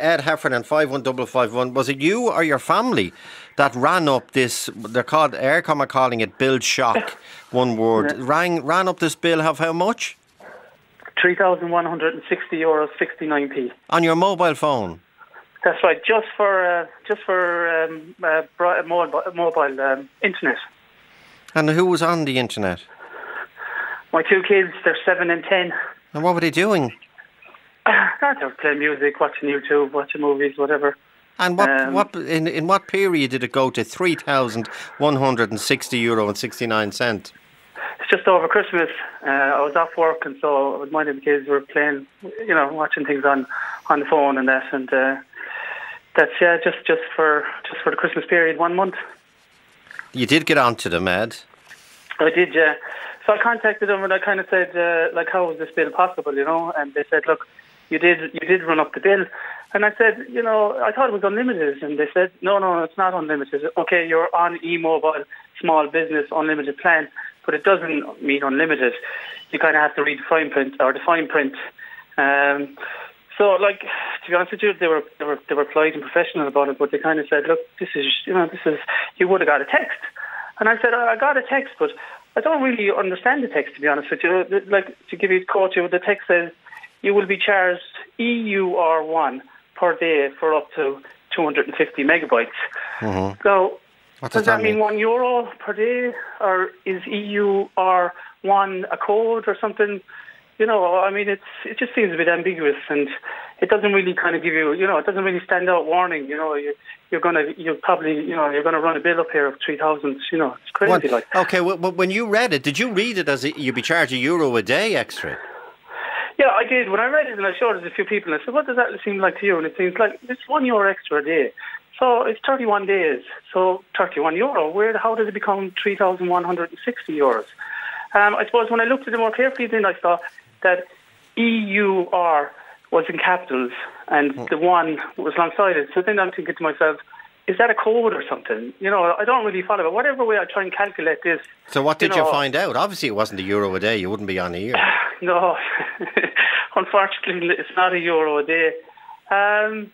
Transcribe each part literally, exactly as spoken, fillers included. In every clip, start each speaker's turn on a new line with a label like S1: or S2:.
S1: Ed Heffernan, five one five five one. Was it you or your family that ran up this, they're called, Eircom are calling it bill shock, one word,
S2: Yeah.
S1: rang, ran up this bill of how much?
S2: three thousand one hundred sixty euros, sixty-nine p.
S1: On your mobile phone?
S2: That's right, just for uh, just for um, uh, bri- mobile, mobile um, internet.
S1: And who was on the internet?
S2: My two kids, they're seven and ten.
S1: And what were they doing?
S2: They're playing music, watching YouTube, watching movies, whatever.
S1: And what
S2: Um,
S1: what in in what period did it go to three thousand one hundred sixty euro and sixty-nine cent?
S2: It's just over Christmas. Uh, I was off work, and so I was minding the kids were playing, you know, watching things on, on the phone and that, and uh, that's yeah, just, just for just for the Christmas period, one month.
S1: You did get onto them, Ed.
S2: I did, yeah. So I contacted them and I kind of said, uh, like, how is this bill possible, you know? And they said, look, you did, you did run up the bill. And I said, you know, I thought it was unlimited. And they said, no, no, it's not unlimited. Okay, you're on e-mobile small business unlimited plan, but it doesn't mean unlimited. You kind of have to read the fine print or the fine print. Um, so, like, to be honest with you, they were they were they were polite and professional about it, but they kind of said, look, this is, you know, this is, you would have got a text. And I said, I got a text, but I don't really understand the text, to be honest with you. Like, to give you a quote, the text says, you will be charged E U R one per day for up to two hundred fifty megabytes.
S1: Mm-hmm.
S2: So,
S1: What
S2: does that mean one euro per day? Or is E U R one a code or something? You know, I mean, it's it just seems a bit ambiguous, and it doesn't really kind of give you, you know, it doesn't really stand out warning. You know, you, you're gonna, you're probably, you know, you're gonna run a bill up here of three thousand. You know, it's crazy.
S1: What?
S2: Like,
S1: Okay, well, but when you read it, did you read it as a, you'd be charged a euro a day extra?
S2: yeah, I did. When I read it and I showed it to a few people, I said, "What does that seem like to you?" And it seems like it's one euro extra a day. So it's thirty-one days. So thirty-one euro. Where? How did it become three thousand one hundred and sixty euros? Um, I suppose when I looked at it more carefully, then I saw that E U R was in capitals and the one was alongside it. So then I'm thinking to myself, is that a code or something? You know, I don't really follow it. Whatever way I try and calculate this.
S1: So what did you,
S2: you know,
S1: find out? Obviously it wasn't a euro a day, you wouldn't be on a year.
S2: No, unfortunately it's not a euro a day. Um,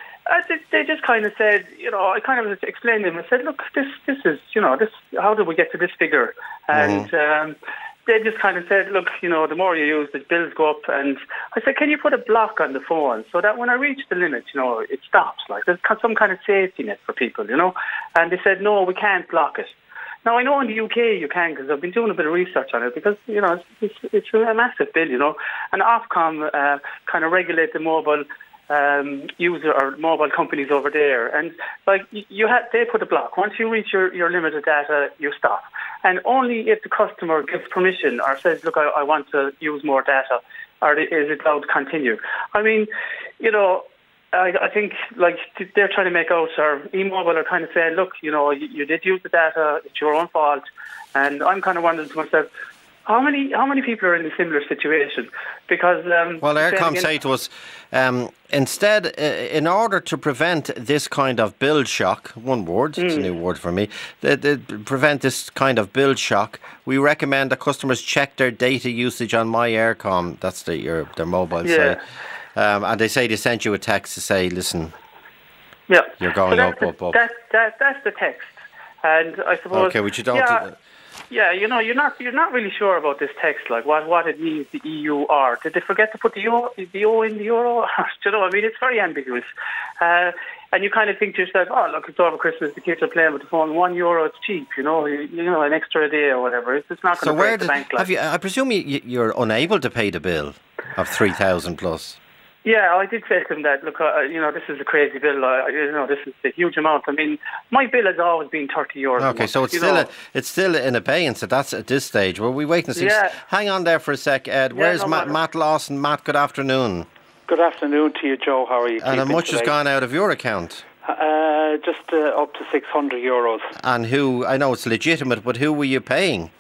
S2: I did, they just kind of said, you know, I kind of explained to them. I said, look, this, this is, you know, this. How did we get to this figure? And mm-hmm. um, they just kind of said, look, you know, the more you use, the bills go up. And I said, can you put a block on the phone so that when I reach the limit, you know, it stops? Like, there's some kind of safety net for people, you know? And they said, no, we can't block it. Now, I know in the U K you can, because I've been doing a bit of research on it, because, you know, it's, it's, it's a massive bill, you know. And Ofcom uh, kind of regulate the mobile um, user or mobile companies over there. And, like, you have, they put a block. Once you reach your, your limit of data, you stop. And only if the customer gives permission or says, look, I, I want to use more data, or is it allowed to continue. I mean, you know, I, I think, like, they're trying to make out, or E-Mobile are kind of saying, look, you know, you, you did use the data, it's your own fault. And I'm kind of wondering to myself, how many how many people are in a similar situation? Because um,
S1: well, Eircom say to us, um, instead, uh, in order to prevent this kind of bill shock, one word, mm. it's a new word for me, the, the, prevent this kind of bill shock, we recommend that customers check their data usage on My Eircom. That's the, your, their mobile
S2: yeah.
S1: site. Um, and they say they sent you a text to say, listen,
S2: yeah.
S1: you're going
S2: so
S1: up,
S2: the,
S1: up, up.
S2: That, that, that's the text. And I suppose...
S1: Okay, which you don't...
S2: Yeah, yeah, you know, you're not you're not really sure about this text, like what, what it means, the E U R. Did they forget to put the O, the O in the euro? Do you know, I mean, it's very ambiguous. Uh, and you kind of think to yourself, oh, look, it's over Christmas, the kids are playing with the phone, one euro, it's cheap, you know, you, you know, an extra a day or whatever. It's, it's not going to
S1: so
S2: break
S1: where
S2: the
S1: did,
S2: bank. Like.
S1: Have you, I presume you, you're unable to pay the bill of three thousand plus.
S2: Yeah, I did say to them that, look, uh, you know, this is a crazy bill. Uh, you know, this is a huge amount. I mean, my bill has always been thirty euros.
S1: Okay, so it's still a, it's still in abeyance. So that's at this stage. Well, we wait and see.
S2: Yeah.
S1: Hang on there for a sec, Ed. Where's
S2: yeah, no
S1: Matt, Matt Lawson? Matt, good afternoon.
S3: Good afternoon to you, Joe. How are you?
S1: And how much today? has gone out of your account?
S3: Uh, just uh, up to six hundred euros.
S1: And who? I know it's legitimate, but who were you paying?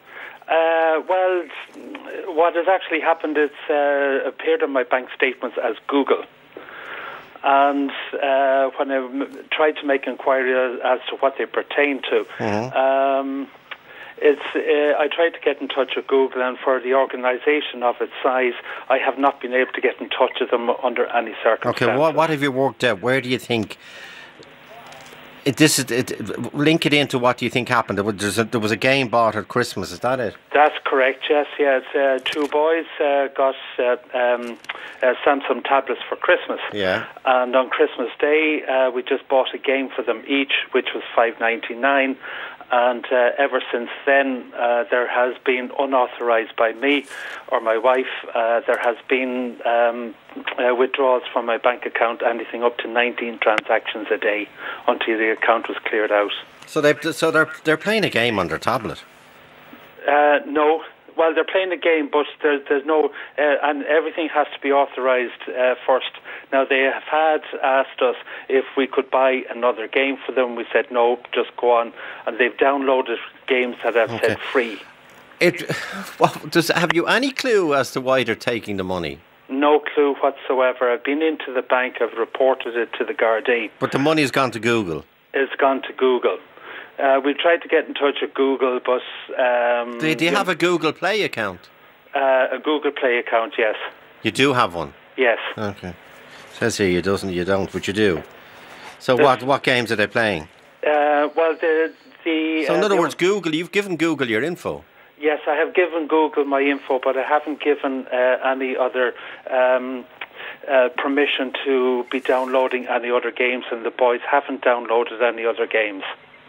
S3: Uh, well, what has actually happened is uh, appeared on my bank statements as Google. And uh, when I m- tried to make inquiry as, as to what they pertain to, mm-hmm. um, It's. Uh, I tried to get in touch with Google, and for the organisation of its size, I have not been able to get in touch with them under any circumstances.
S1: Okay, what, what have you worked out? Where do you think... It, this is it, link it into what do you think happened. There was, a, there was a game bought at Christmas. Is that it?
S3: That's correct. Yes, yes. Uh, two boys uh, got uh, um, uh, Samsung tablets for Christmas.
S1: Yeah.
S3: And on Christmas Day, uh, we just bought a game for them each, which was five ninety-nine. And uh, ever since then, uh, there has been, unauthorised by me or my wife, uh, there has been um, uh, withdrawals from my bank account, anything up to nineteen transactions a day until the account was cleared out.
S1: So they so they're they're playing a game on their tablet.
S3: Uh, no. Well, they're playing a game, but there's, there's no, uh, and everything has to be authorised uh, first. Now, they have had asked us if we could buy another game for them. We said, no, just go on. And they've downloaded games that have
S1: Okay.
S3: said free.
S1: It. Well, does have you any clue as to why they're taking the money?
S3: No clue whatsoever. I've been into the bank, I've reported it to the Gardaí.
S1: But the money's gone to Google.
S3: It's gone to Google. Uh, we tried to get in touch with Google, but... Um,
S1: Do, do you have a Google Play account?
S3: Uh, a Google Play account, yes.
S1: You do have one?
S3: Yes.
S1: Okay. Says here you doesn't, you don't, but you do. So
S3: There's-
S1: what what games are they playing?
S3: Uh, well, the... the
S1: So in
S3: uh,
S1: other
S3: the-
S1: words, Google, you've given Google your info.
S3: Yes, I have given Google my info, but I haven't given uh, any other um, uh, permission to be downloading any other games, and the boys haven't downloaded any other games.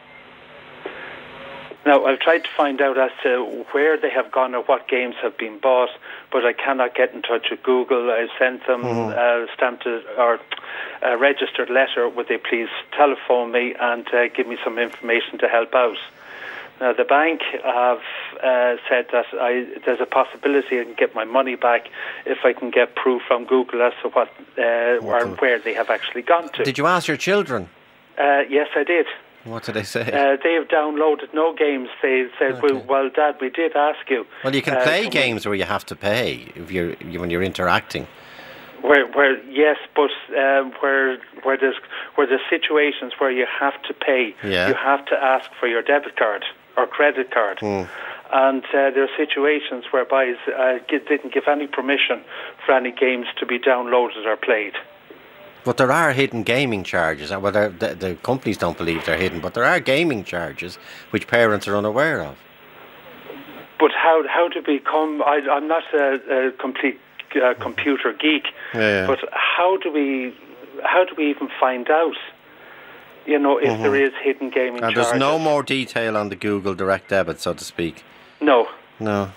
S3: Now, I've tried to find out as to where they have gone or what games have been bought, but I cannot get in touch with Google. I've sent them
S1: Mm-hmm.
S3: a stamped a, or a registered letter. Would they please telephone me and uh, give me some information to help out? Now, the bank have uh, said that I, there's a possibility I can get my money back if I can get proof from Google as to what uh, or where they have actually gone to.
S1: Did you ask your children?
S3: Uh, yes, I did.
S1: What did they say?
S3: Uh, they've downloaded no games. They said,
S1: Okay.
S3: well, well, Dad, we did ask you.
S1: Well, you can
S3: uh,
S1: play
S3: can we-
S1: games where you have to pay if you're you, when you're interacting.
S3: Where, where, yes, but um, where, where there's, where there's situations where you have to pay,
S1: Yeah.
S3: you have to ask for your debit card or credit card.
S1: Mm.
S3: And uh, there are situations whereby uh, g- didn't give any permission for any games to be downloaded or played.
S1: But there are hidden gaming charges. Uh, Well, they're- the, the companies don't believe they're hidden, but there are gaming charges which parents are unaware of.
S3: But how how to become? I, I'm not a, a complete uh, computer geek,
S1: Yeah, yeah.
S3: but how do we how do we even find out? You know, if there is hidden gaming
S1: And
S3: charges.
S1: there's no more detail on the Google direct debit, so to speak.
S3: No,
S1: No.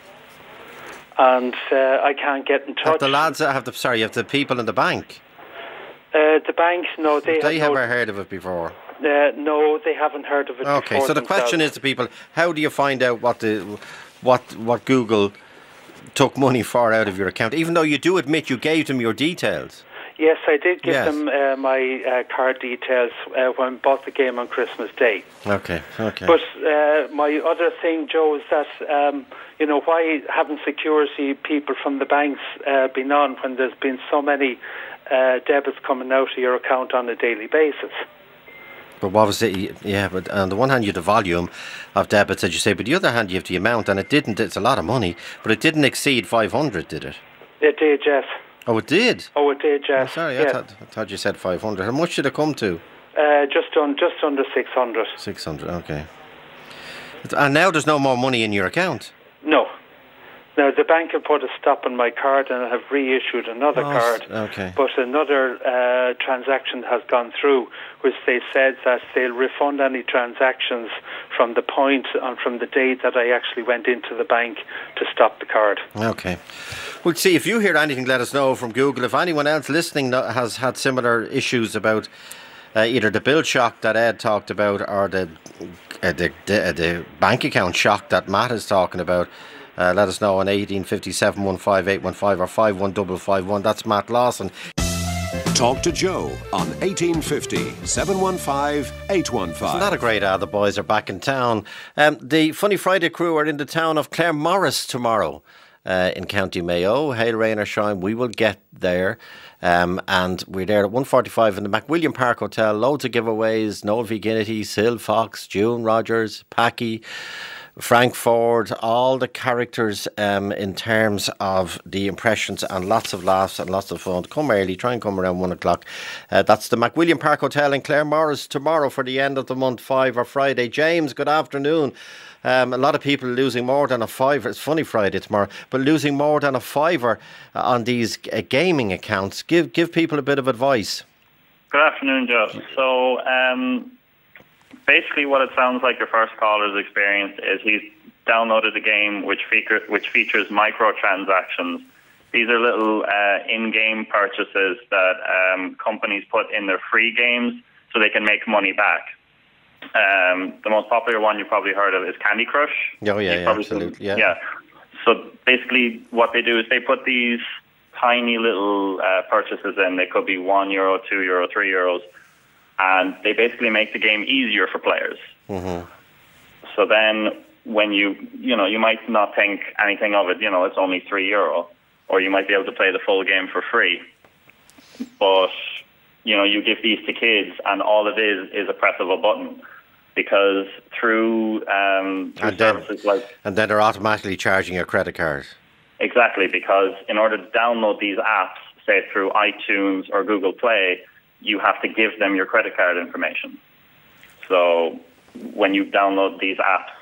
S3: and uh, I can't get in
S1: Have
S3: touch.
S1: the lads that have the sorry, you have the people in the bank.
S3: Uh, the banks, no, they,
S1: Have they
S3: have
S1: ever
S3: no,
S1: heard of it before?
S3: uh, no, they haven't heard of it.
S1: Okay,
S3: before
S1: so the
S3: themselves.
S1: question is to people: how do you find out what the what what Google took money for out of your account? Even though you do admit you gave them your details.
S3: Yes, I did give
S1: Yes.
S3: them uh, my uh, card details uh, when I bought the game on Christmas Day.
S1: Okay, okay.
S3: But uh, my other thing, Joe, is that, um, you know, why haven't security people from the banks uh, been on when there's been so many uh, debits coming out of your account on a daily basis?
S1: But what was it? Yeah, but on the one hand you have the volume of debits, as you say, but the other hand you have the amount, and it didn't. It's a lot of money, but it didn't exceed five hundred, did it?
S3: It did, yes.
S1: Oh, it did.
S3: Oh, it did,
S1: Oh,
S3: yes.
S1: sorry, I
S3: yes.
S1: thought I thought you said five hundred. How much did it come to?
S3: Uh, just on, just under six hundred.
S1: Six hundred. Okay. And now there's no more money in your account.
S3: No. Now, the bank have put a stop on my card and have reissued another
S1: Oh,
S3: card.
S1: s- okay.
S3: But another uh, transaction has gone through, which they said that they'll refund any transactions from the point and from the date that I actually went into the bank to stop the card.
S1: Okay. Well, see, if you hear anything, let us know from Google. If anyone else listening no- has had similar issues about uh, either the bill shock that Ed talked about or the, uh, the, the, uh, the bank account shock that Matt is talking about, uh, let us know on eighteen fifty, seven one five, eight one five or five one five five one. That's Matt Lawson.
S4: Talk to Joe on eighteen fifty, seven one five, eight one five.
S1: Isn't that a great ad? The boys are back in town. Um, the Funny Friday crew are in the town of Claremorris tomorrow. Uh, in County Mayo, hail, rain or shine, we will get there. Um, and we're there at one forty-five in the McWilliam Park Hotel. Loads of giveaways. Noel V. Ginnity, Sil Fox, June Rogers, Packy, Frank Ford, all the characters um, in terms of the impressions, and lots of laughs and lots of fun. Come early, try and come around one o'clock. Uh, that's the McWilliam Park Hotel in Claremorris tomorrow for the end of the month, five or Friday. James, good afternoon. Um, a lot of people losing more than a fiver. It's funny Friday tomorrow, but losing more than a fiver on these uh, gaming accounts. Give give people a bit of advice.
S5: Good afternoon, Joe. So, um, basically what it sounds like your first caller's experienced is he's downloaded a game which, feature, which features microtransactions. These are little uh, in-game purchases that um, companies put in their free games so they can make money back. Um, the most popular one you've probably heard of is Candy Crush.
S1: Oh, yeah, yeah absolutely. Yeah.
S5: yeah. So basically what they do is they put these tiny little uh, purchases in. They could be one euro, two euro, three euros. And they basically make the game easier for players.
S1: Mm-hmm.
S5: So then when you, you know, you might not think anything of it, you know, it's only three euro, or you might be able to play the full game for free. But, you know, you give these to kids and all it is is a press of a button. Because through, um, through
S1: and then,
S5: services like...
S1: And then they're automatically charging your credit card.
S5: Exactly, because in order to download these apps, say through iTunes or Google Play, you have to give them your credit card information. So when you download these apps,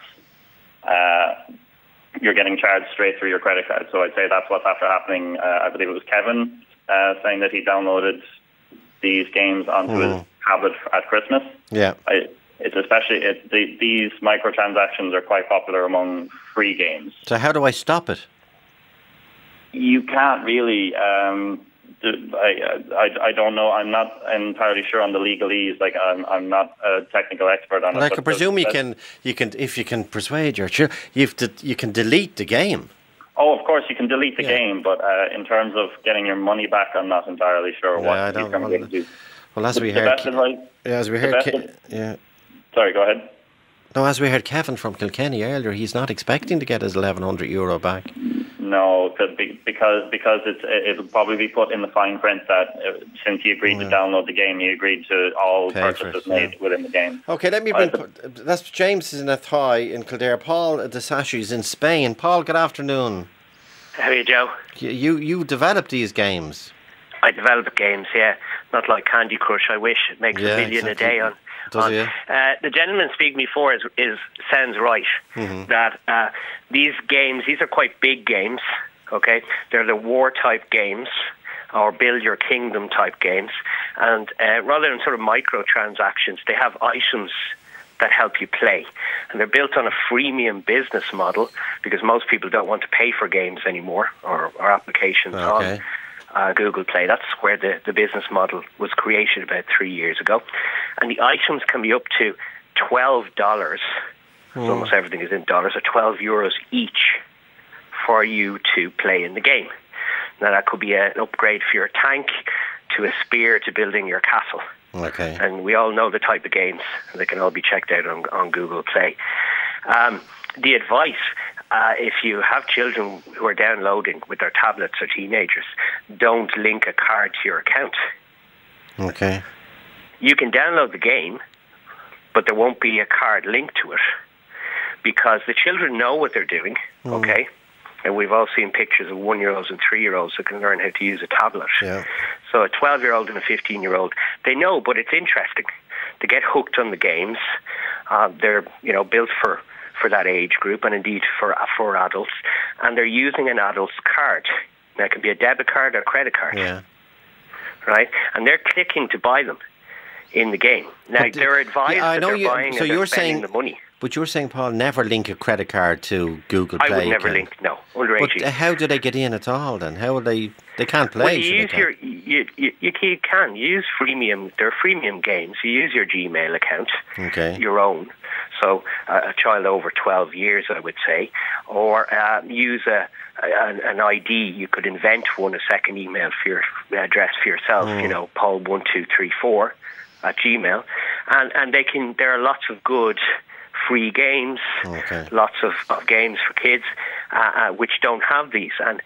S5: uh, you're getting charged straight through your credit card. So I'd say that's what's after happening. Uh, I believe it was Kevin uh, saying that he downloaded these games onto mm. his tablet at Christmas.
S1: Yeah.
S5: I, it's especially, it, the, these microtransactions are quite popular among free games.
S1: So how do I stop it?
S5: You can't really... Um, I, I, I don't know. I'm not entirely sure on the legalese. Like I'm I'm not a technical expert on
S1: well,
S5: it.
S1: I can presume you can you can if you can persuade your children, you have to you can delete the game.
S5: Oh, of course you can delete the
S1: yeah.
S5: game, but uh, in terms of getting your money back, I'm not entirely sure
S1: yeah,
S5: what
S1: I don't,
S5: he's going
S1: well,
S5: to do.
S1: Well, as
S5: the,
S1: we
S5: the
S1: heard,
S5: best advice,
S1: yeah, as we heard, Ke- yeah.
S5: Sorry, go ahead.
S1: No, as we heard Kevin from Kilkenny earlier, he's not expecting to get his eleven hundred euro back.
S5: No, because because it's it'll probably be put in the fine print that uh, since he agreed yeah. to download the game, he agreed to all Pay purchases it, made yeah. within the game.
S1: Okay, let me bring. Uh, that's James is in Athy in Kildare. Paul Desashi is in Spain. Paul, good afternoon.
S6: How are you, Joe?
S1: You you developed these games.
S6: I developed games, yeah. Not like Candy Crush. I wish it makes
S1: yeah,
S6: a million
S1: exactly.
S6: a day on.
S1: Does
S6: on.
S1: it?
S6: Uh, the gentleman speaking before is, is sounds right.
S1: Mm-hmm.
S6: That uh, these games, these are quite big games. Okay, they're the war type games or build your kingdom type games, and uh, rather than sort of microtransactions, they have items that help you play, and they're built on a freemium business model because most people don't want to pay for games anymore or, or applications
S1: okay.
S6: on uh, Google Play. That's where the, the business model was created about three years ago, and the items can be up to twelve dollars. Mm. So almost everything is in dollars, or twelve euros each for you to play in the game. Now that could be an upgrade for your tank, to a spear, to building your castle.
S1: Okay.
S6: And we all know the type of games. They can all be checked out on, on Google Play. Um, the advice, uh, if you have children who are downloading with their tablets or teenagers, don't link a card to your account.
S1: Okay.
S6: You can download the game, but there won't be a card linked to it because the children know what they're doing, mm. okay? And we've all seen pictures of one-year-olds and three-year-olds who can learn how to use a tablet.
S1: Yeah.
S6: So a twelve-year-old and a fifteen-year-old, they know, but it's interesting. They get hooked on the games. Uh, they're, you know, built for, for that age group and indeed for for adults. And they're using an adult's card. Now, it can be a debit card or a credit card.
S1: Yeah.
S6: Right? And they're clicking to buy them in the game. Now,
S1: but
S6: they're advised
S1: yeah, I know
S6: that they're
S1: you,
S6: buying
S1: so
S6: and
S1: you're
S6: they're spending
S1: saying,
S6: the money.
S1: But you're saying, Paul, never link a credit card to Google Play.
S6: I would never
S1: account.
S6: link, no, under
S1: But
S6: eighteen.
S1: how do they get in at all then? How will they, they can't play?
S6: Well, you use
S1: they
S6: your, you, you, you can use freemium, they're freemium games. You use your Gmail account,
S1: okay.
S6: your own. So uh, a child over twelve years, I would say, or uh, use a, a an I D. You could invent one, a second email for your address for yourself. Mm. You know, Paul one two three four at Gmail, and and they can. There are lots of good free games,
S1: okay.
S6: lots of, of games for kids uh, uh, which don't have these, and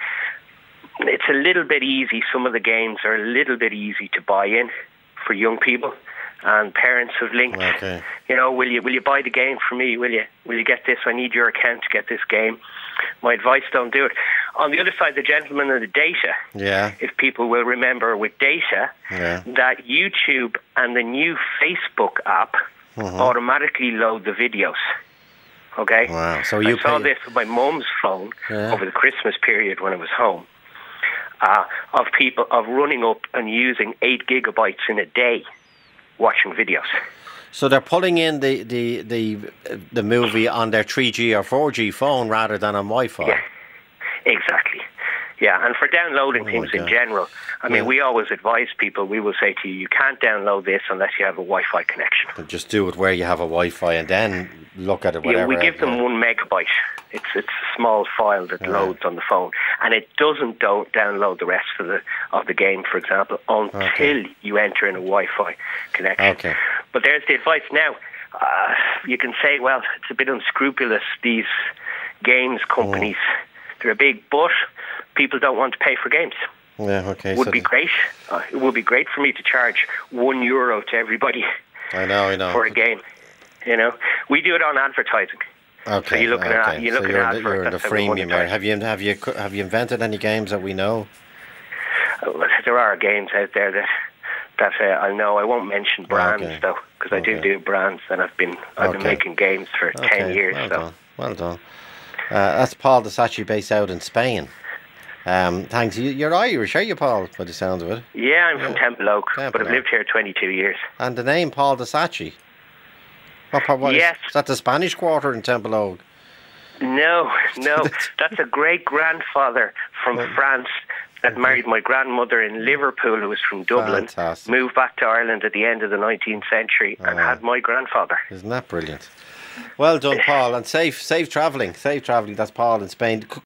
S6: it's a little bit easy. Some of the games are a little bit easy to buy in for young people. and parents have linked.
S1: Okay.
S6: You know, will you will you buy the game for me? Will you will you get this? I need your account to get this game. My advice: don't do it. On the other side, the gentleman and the data.
S1: Yeah.
S6: If people will remember with data,
S1: Yeah.
S6: that YouTube and the new Facebook app
S1: Mhm.
S6: automatically load the videos. Okay.
S1: Wow. So you
S6: I saw
S1: pay-
S6: this with my mum's phone
S1: Yeah.
S6: over the Christmas period when I was home. Uh, of people of running up and using eight gigabytes in a day watching videos.
S1: So they're pulling in the the the the movie on their three G or four G phone rather than on Wi-Fi.
S6: Yeah, exactly. Yeah, and for downloading
S1: Oh my
S6: things in
S1: God.
S6: general, I mean,
S1: Yeah.
S6: we always advise people, we will say to you, you can't download this unless you have a Wi-Fi connection.
S1: But just do it where you have a Wi-Fi and then look at it.
S6: Yeah,
S1: Whatever.
S6: we give them
S1: yeah.
S6: one megabyte. It's it's a small file that
S1: Yeah.
S6: loads on the phone, and it doesn't do- download the rest of the of the game, for example, until
S1: Okay.
S6: you enter in a Wi-Fi connection.
S1: Okay.
S6: But there's the advice now. Uh, you can say, well, it's a bit unscrupulous. These games companies, they're big, but people don't want to pay for games.
S1: Yeah. Okay.
S6: Would
S1: so
S6: be
S1: the-
S6: great. Uh, it would be great for me to charge one euro to everybody
S1: I know. I know.
S6: for a game. You know, we do it on advertising.
S1: Okay.
S6: So you're looking at-
S1: okay.
S6: you're
S1: So
S6: looking
S1: you're
S6: at
S1: in the, you're in the
S6: adverts, that's how we
S1: freemium area.
S6: monetize.
S1: Have you have you have you invented any games that we know?
S6: Uh, There are games out there that that uh, I know. I won't mention brands
S1: Okay.
S6: though, because I do
S1: Okay.
S6: do brands, and I've been I've been
S1: Okay.
S6: making games for
S1: Okay.
S6: ten years.
S1: Well
S6: so
S1: done. Well done. Uh, that's Paul Desacci based out in Spain. Um, thanks. You, you're Irish, are you, Paul? By the sounds of it.
S6: yeah, I'm from Temple Oak,
S1: Temple
S6: but I've
S1: Oak.
S6: lived here twenty-two years.
S1: And the name Paul Desacci. What, part- what is-
S6: Yes.
S1: is that the Spanish Quarter in Temple Oak?
S6: No, no, that's a great grandfather from France that married my grandmother in Liverpool, who was from Dublin.
S1: Fantastic.
S6: Moved back to Ireland at the end of the nineteenth century and
S1: Oh.
S6: had my grandfather.
S1: Isn't that brilliant? Well done, Paul, and safe safe travelling. Safe travelling. That's Paul in Spain.